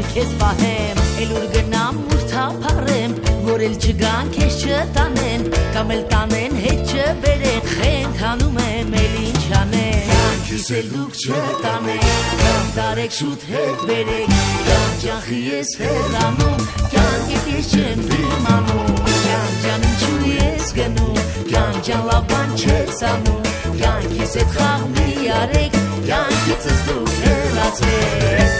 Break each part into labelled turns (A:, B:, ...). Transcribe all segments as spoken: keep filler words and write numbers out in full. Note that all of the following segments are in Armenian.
A: քեզ պահեմ, էլ ուր գնամ ուր թափառեմ, որ էլ չգան քեզ չտանեն, կամ էլ տանեն հետ չբերեն, խենթանում եմ էլ ինչ անեմ, կյանքիս էլ դուք չտանեք, կամ տարեք շուտ հետ բերեք, կյանք ջանխի ես հեռանում, կյանքիդ ես չեմ դիմանում, կյանք ջան ինչու ես գնում, կյանք ջան լավ բան չես անում, կյանքիս հետ խաղ մի արեք, կյանքիցս դուք հեռացեք։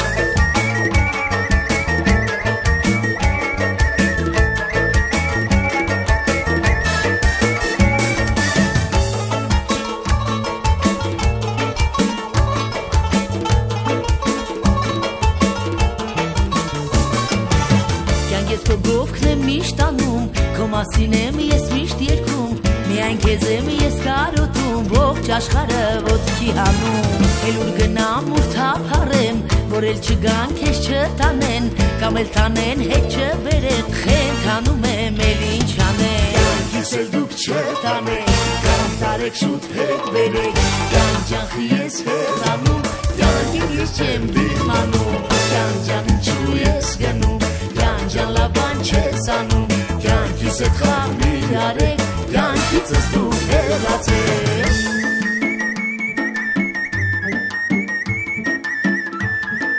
A: Ես քո գովքն եմ միշտ անում, քո մասին եմ ես միշտ երգում, միայն քեզ եմ ես կարոտում, ողջ աշխարհը ոտքի հանում, էլ ուր գնամ ուր թափառեմ, որ էլ չգան քեզ չտանեն, կամ էլ տանեն հետ չբերեն, խենթանում եմ էլ ինչ անեմ, կյանքիս էլ դուք չտանեք, կամ տարեք շուտ հետ բերեք, կյանք ջանխի ես հեռանում, կյանքիդ ես չեմ դիմանում, կյանք ջան ինչու ես գնում, ջան լավ բան չես անում, կյանքիս հետ խաղ մի արեք, կյանքիցս դուք հեռացեք։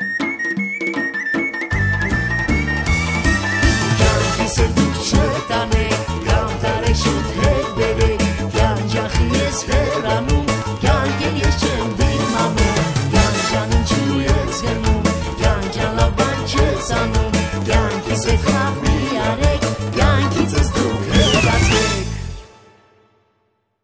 A: Կյանքիս էլ դուք չտանեք,